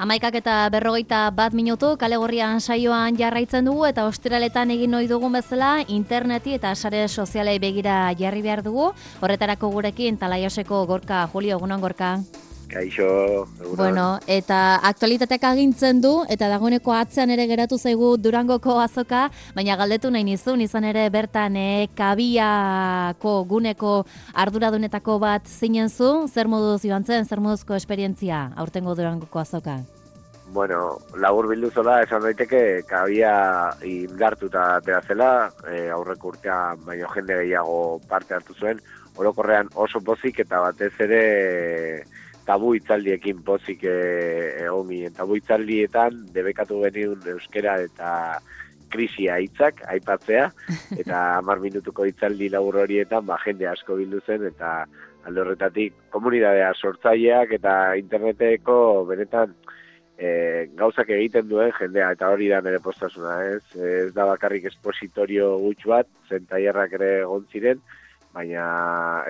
11:41 kale gorrian saioan jarraitzen dugu eta ostiraletan egin ohi dugun bezala interneti eta sare sozialei begira jarri behar dugu. Horretarako gurekin Talaioseko Gorka Julio, egunon Gorka. Kaixo, egunon. Bueno, eta aktualitateak agintzen du, eta dagoeneko atzean ere geratu zaigu Durangoko azoka, baina galdetu nahi nizun, izan ere bertan kabiako guneko arduradunetako bat zinen zu, zer moduz joan zen, zer moduzko esperientzia aurtengo Durangoko azoka? Bueno, labur bildu zola, esan daiteke kabia indartuta atera zela, aurreko urtean baino jende gehiago parte hartu zuen, orokorrean oso pozik eta batez ere tabu hitzaldiekin pozik egon ginen. Tabu hitzaldietan debekatu genuen euskera eta krisia hitzak aipatzea, eta 10 minutuko hitzaldi labur horietan jende asko bildu zen, eta alde horretatik komunitatea sortzaileak eta interneteko benetan gauzak egiten duen jendea, eta hori da nire postasuna, ez da bakarrik espositorio gutx bat, zen tailerrak ere egon ziren, baina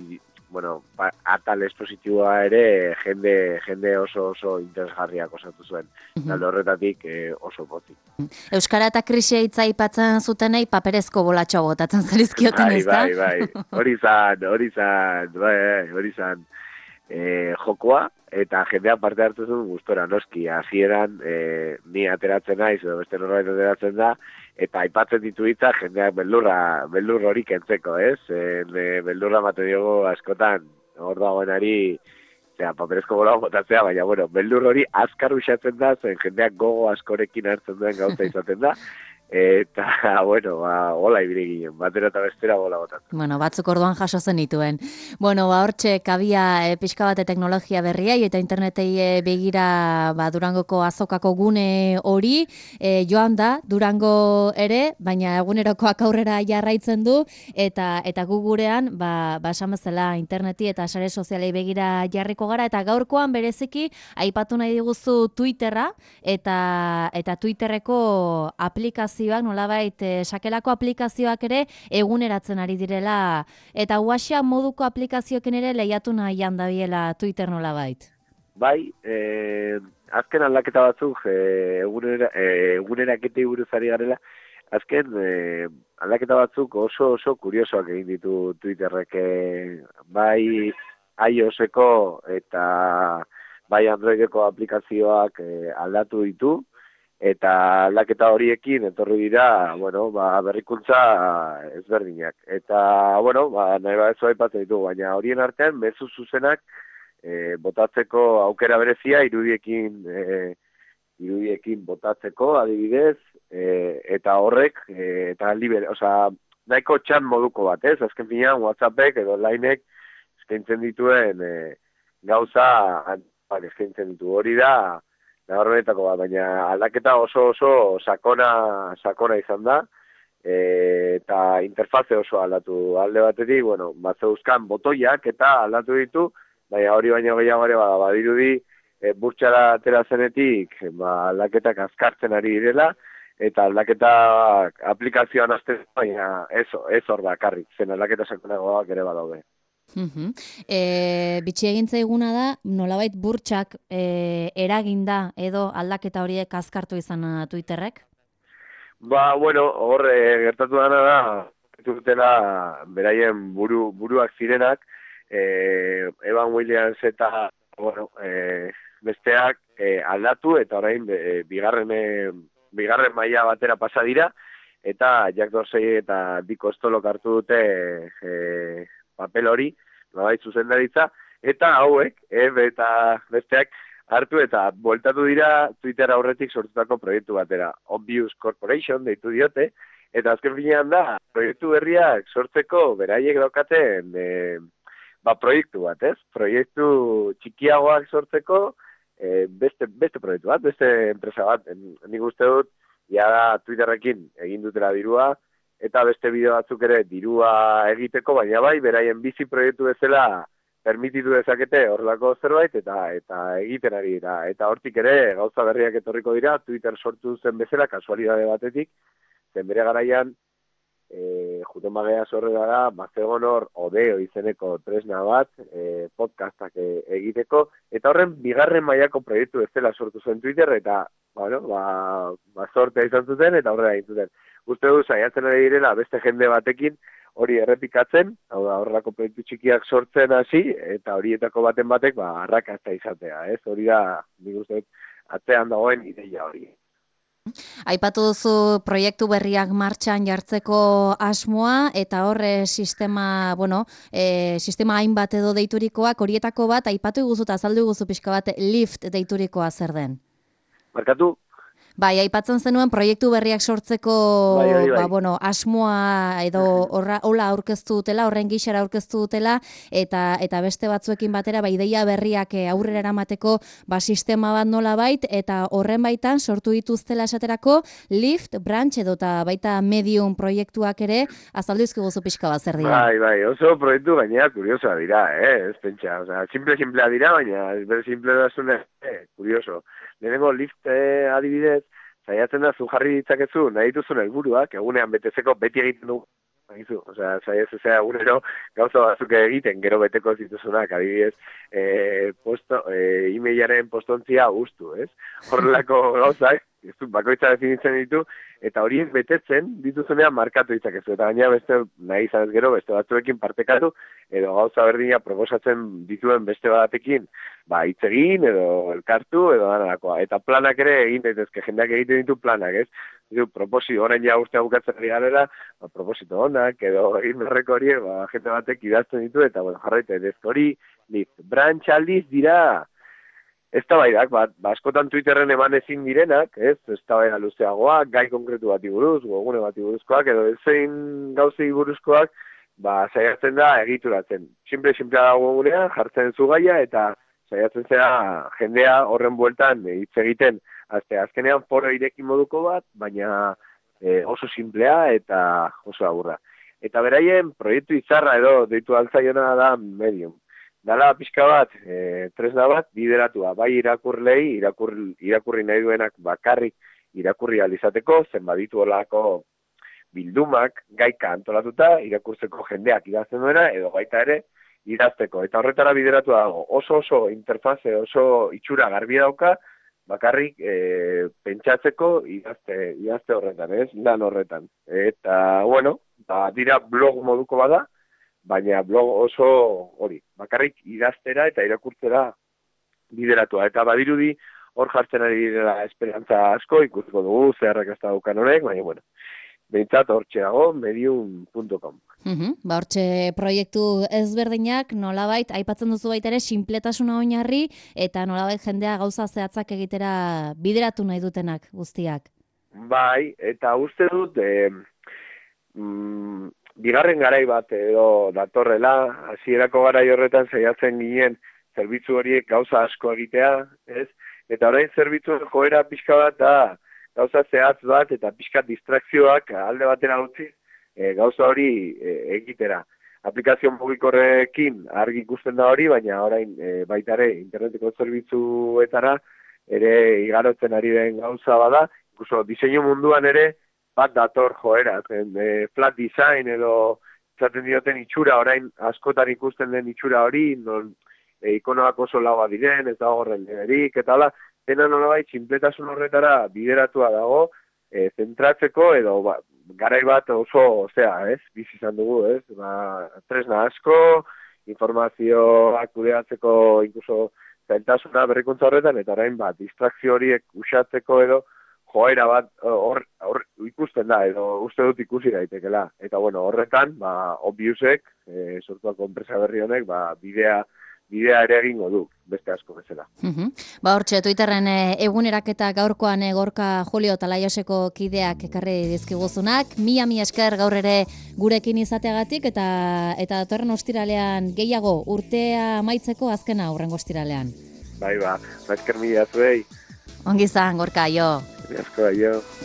atal espositiboa ere jende oso interesgarriak osatu zuen. Alde horretatik oso pozik. Euskara eta krisia hitza aipatzen zutenei paperezko bolatxo botatzen zarizkioten, ez da? Bai. Hori zan jokoa, eta jendean parte hartu zuen gustora, noski. Hasieran ni ateratzen naiz, edo beste norbait ateratzen da, eta aipatzen ditu hitzak jendeak beldur hori kentzeko, ez? Beldurra ematen diogu askotan, hor dagoenari, paperezko bola botatzea, baina, beldur hori azkar usatzen da, zen jendeak gogo askorekin hartzen duen gauza izaten da, eta, hola ibili ginen, batera eta bestera bola botatzen. Batzuk orduan jaso zenituen. Hortxe kabia pixka bat teknologia berriai eta internetei begira Durangoko azokako gune hori, joan da Durango ere, baina egunerokoak aurrera jarraitzen du, eta gu gurean, esan bezala interneti eta sare sozialei begira jarriko gara, eta gaurkoan bereziki aipatu nahi diguzu Twitterra, eta Twitterreko aplikazioak, nolabait sakelako aplikazioak ere eguneratzen ari direla, eta WhatsApp moduko aplikazioekin ere lehiatu nahian dabiela Twitter nolabait. Bai, azken aldaketa batzuk eguneraketei buruz ari garela, azken aldaketa batzuk oso kuriosoak egin ditu Twitterrek, bai iOS-eko eta bai Androideko aplikazioak aldatu ditu, eta aldaketa horiekin etorri dira, berrikuntza ezberdinak. Eta, nahi badezu aipatzen ditu, baina horien artean mezu zuzenak botatzeko aukera berezia irudiekin botatzeko adibidez, eta horrek, eta nahiko txan moduko bat, ez? Azken finean WhatsAppek edo Linek eskaintzen dituen gauza eskaintzen ditu. Hori da, nabarmenetako bat, baina aldaketa oso sakona izan da, eta interfaze oso aldatu. Alde batetik, zeuzkan botoiak eta aldatu ditu, baina hori baino gehiago ere badirudi burtsara atera zenetik aldaketak azkartzen ari direla, eta aldaketak aplikazioan azten, baina ez hor bakarrik, zen aldaketa sakonagoak ere badaude. Bitxi egin zaiguna da, nolabait burtsak eraginda edo aldaketa horiek azkartu izan Twitterrek? Hor gertatu dana da, dutela beraien buruak zirenak, Evan Williams eta besteak aldatu, eta orain bigarren maila batera pasa dira, eta Jack Dorsey eta Dick Ostolok hartu dute papel hori, nolabait zuzendaritza, eta hauek, eta besteak hartu eta bueltatu dira Twitter aurretik sortutako proiektu batera. Obvious Corporation deitu diote, eta azken finean da, proiektu berriak sortzeko beraiek daukaten proiektu bat, ez? Proiektu txikiagoak sortzeko beste proiektu bat, beste enpresa bat. Nik uste dut, da Twitterrekin egin dutela dirua, eta beste bideo batzuk ere dirua egiteko, baina bai, beraien bizi proiektu bezala permititu dezakete horrelako zerbait, eta egiten ari dira. Eta hortik ere gauza berriak etorriko dira, Twitter sortu zen bezala, kasualidade batetik, zen bere garaian juten bagea sorrera da, bazegon hor Odeo izeneko tresna bat, podcastak egiteko, eta horren bigarren mailako proiektu ez dela sortu zuen Twitter, eta sortea izan zuten, eta horrela egin zuten. Uste du, saiatzen ari direla beste jende batekin, hori errepikatzen, hau da, horrelako proiektu txikiak sortzen hasi, eta horietako baten batek, arrakasta izatea, ez? Hori da, nik uste, atzean dagoen ideia hori. Aipatu duzu proiektu berriak martxan jartzeko asmoa, eta horre sistema, sistema hainbat edo deiturikoak, horietako bat, aipatu iguzu eta azaldu iguzu pixka bat, Lift deiturikoa zer den? Markatu? Bai, aipatzen zenuen proiektu berriak sortzeko asmoa edo hola aurkeztu dutela, horren gixara aurkeztu dutela, eta beste batzuekin batera ideia berriak aurrera eramateko sistema bat nolabait, eta horren baitan sortu dituztela esaterako Lift, Branch edo eta baita Medium proiektuak ere, azaldu izkiguzu pixka bat zer dira. Bai, oso proiektu gainera kuriosoa dira, ez pentsa, simplea dira, baina bere simple da zune, kurioso. Lehenengo Lift adibidez, saiatzen da zu jarri ditzakezu nahi dituzun helburuak, egunean betetzeko beti egiten dugu. Saiatzen zea egunero gauza batzuk egiten, gero beteko zituzunak, adibidez, e-mailaren postontzia ustu, ez? Horrelako gauzak, bakoitza definitzen ditu, eta horiek betetzen dituzunean markatu ditzakezu. Eta gaina beste nahi izan ez gero, beste batzuekin partekatu, edo gauza berdina proposatzen dituen beste batekin, hitz egin, edo elkartu, edo danarakoa. Eta planak ere egin daitezke, jendeak egiten ditu planak, ez? Orain ja urtea bukatzen ari garela, proposito onak, edo egin berreko horiek, jende batek idazten ditu, eta jarraita edezko hori, Lift. Branch aldiz dira, ez da baidak, askotan Twitterren eman ezin direnak, ez da baida luzeagoak, gai konkretu bati buruz, gogune bati buruzkoak, edo ezein gauzei buruzkoak, saiatzen da egituratzen. Simplea dago gunean, jartzen zu gaia, eta saiatzen zera jendea horren bueltan hitz egiten. Azkenean foro ireki moduko bat, baina oso simplea eta oso aburra. Eta beraien proiektu izarra edo deitu altzaiona da Medium. Dala pixka bat, tresna bat, bideratua, bai irakurlei, irakurri nahi duenak bakarrik irakurri alizateko, zen baditu olako bildumak, gaika antolatuta, irakurtzeko jendeak idazten duena, edo baita ere, idazteko. Eta horretara bideratua dago, oso interfaze, oso itxura garbi dauka, bakarrik pentsatzeko idazte horretan, ez? Lan horretan. Eta, dira blog moduko bada, baina blog oso hori, bakarrik idaztera eta irakurtzera bideratua. Eta badirudi hor jartzen ari dira esperantza asko, ikusiko dugu, zeharrak ez da dukan horrek, baina behintzat hortxe dago, medium.com. Hortxe proiektu ezberdinak nolabait, aipatzen duzu baita ere, sinpletasuna oinarri, eta nolabait jendea gauza zehatzak egitera bideratu nahi dutenak guztiak. Bai, eta uste dut, bigarren garai bat edo datorrela, hasierako garai horretan saiatzen ginen zerbitzu horiek gauza asko egitea, ez? Eta orain zerbitzuen joera pixka bat da gauza zehatz bat eta pixka distrakzioak alde batera utzi gauza hori egitera. Aplikazio mugikorrekin argi ikusten da hori, baina orain baita ere interneteko zerbitzuetara ere igarotzen ari den gauza bada, inkluso diseinu munduan ere bat dator joera, flat design edo zaten dioten itxura, orain askotan ikusten den itxura hori, non ikonoak oso laua diren, ez dago renderik, eta hala, dena nolabait sinpletasun horretara bideratua dago, zentratzeko edo garai bat oso, bizi izan dugu, ez? Tresna asko, informazioak kudeatzeko inkluso zailtasuna berrikuntza horretan, eta orain distrakzio horiek usatzeko edo joera bat hor ikusten da, edo uste dut ikusi daitekela. Eta horretan, Obviusek, sortuako enpresa berri honek, bidea ere egingo du, beste asko bezala. Hortxe, Twitterren eguneraketa gaurkoan Gorka Julio Talaioseko kideak ekarri dizkiguzunak. Mila esker gaur ere gurekin izateagatik, eta datorren ostiralean gehiago urtea amaitzeko azkena hurrengo ostiralean. Bai, esker mila zuei. Ongi izan, Gorka, jo. Asko, jo.